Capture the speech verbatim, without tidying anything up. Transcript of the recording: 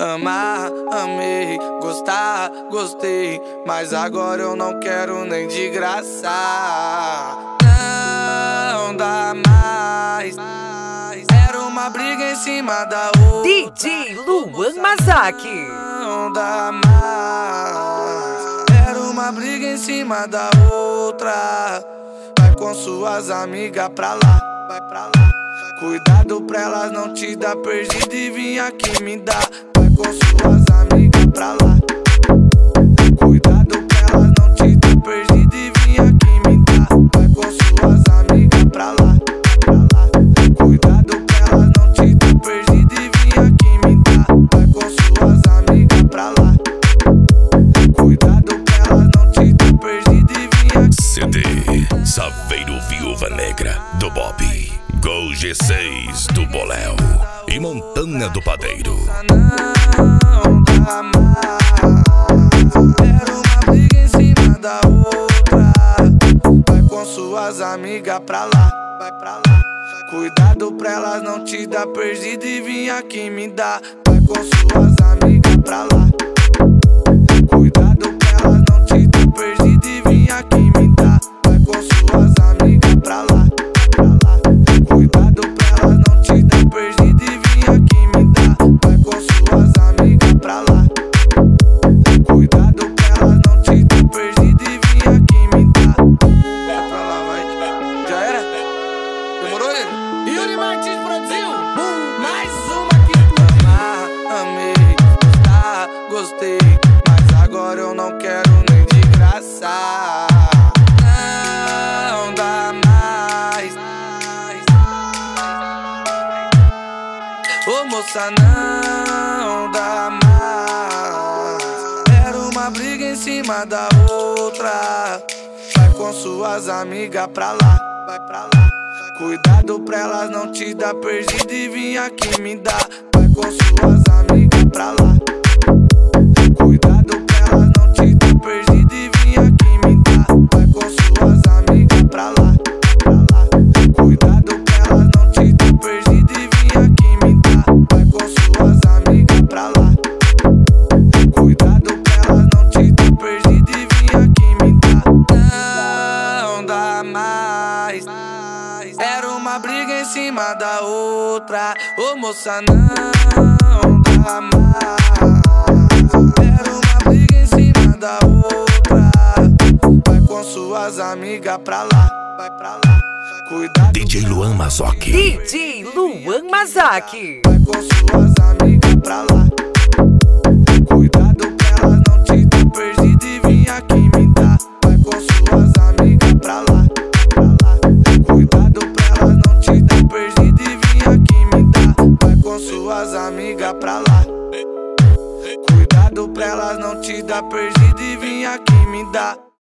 Amar, amei, gostar, gostei, mas agora eu não quero nem de graça. Não dá mais. Era uma briga em cima da outra. D J Luan Mazaki. Não dá mais. Era uma briga em cima da outra. Vai com suas amigas pra lá, vai pra lá. Cuidado pra elas não te dar perdido e vir aqui me dar. Vai com suas amigas pra lá. Cuidado pra elas não te dar perdido e vir aqui me dar. Vai com suas amigas pra lá, pra lá. Cuidado pra elas não te dar perdido e vir aqui me dar. Vai com suas amigas pra lá. Cuidado pra elas não te dar perdido e vir aqui. C D Saveiro Viúva Negra do Bob, Gol G seis do Boléu e Montanha do Padeiro. Não dá mais. Era uma briga em cima da outra. Vai com suas amigas pra lá, vai pra lá. Cuidado pra elas não te dar perdido e vir aqui me dar. Vai com suas amigas pra lá. Cuidado pra elas não te dar perdido e vir aqui me dar. Vai com suas amigas pra lá, pra lá. Cuidado pra elas não te dar perdido e vir aqui me dar. Vai com suas amigas pra lá. Cuidado pra elas não te dar perdido e vir aqui me dar. Vai pra lá, vai. Já era? Demorou, ele? Yuri Martins produziu mais uma que tu amar, amei, gostar, gostei, mas agora eu não quero nem de graça. Não dá mais. Ô moça, não dá mais. Era uma briga em cima da outra. Vai com suas amigas pra lá, vai pra lá. Cuidado pra elas não te dar perdido e vir aqui me dar. Vai com suas amigas pra lá. Cuidado pra elas não te dar perdido e vir aqui me dar. Vai com suas amigas pra lá, pra lá. Cuidado pra elas não te dar perdido e vir aqui me dar. Vai com suas amigas pra lá. Cuidado pra elas não te dar perdido e vir aqui me dar. Não dá mais. Era uma briga em cima da outra. Ô moça, não dá mais. Era uma briga em cima da outra. Vai com suas amigas pra lá, vai pra lá. Cuidado. D J Luan Mazaki. D J Luan Mazaki. Vai com suas amigas pra lá. Cuidado pra elas não te dar perdido e vir aqui me dar. Vai com suas amigas pra lá, pra lá. Cuidado pra elas não te dar perdido e vir aqui me dar. Vai com suas amigas pra lá. Cuidado pra elas não te dar perdido e vir aqui me dar.